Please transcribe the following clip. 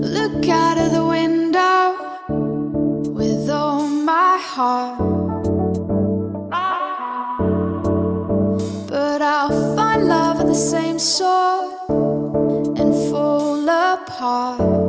Look out of the window with all my heart, but I'll find love of the same sort and fall apart.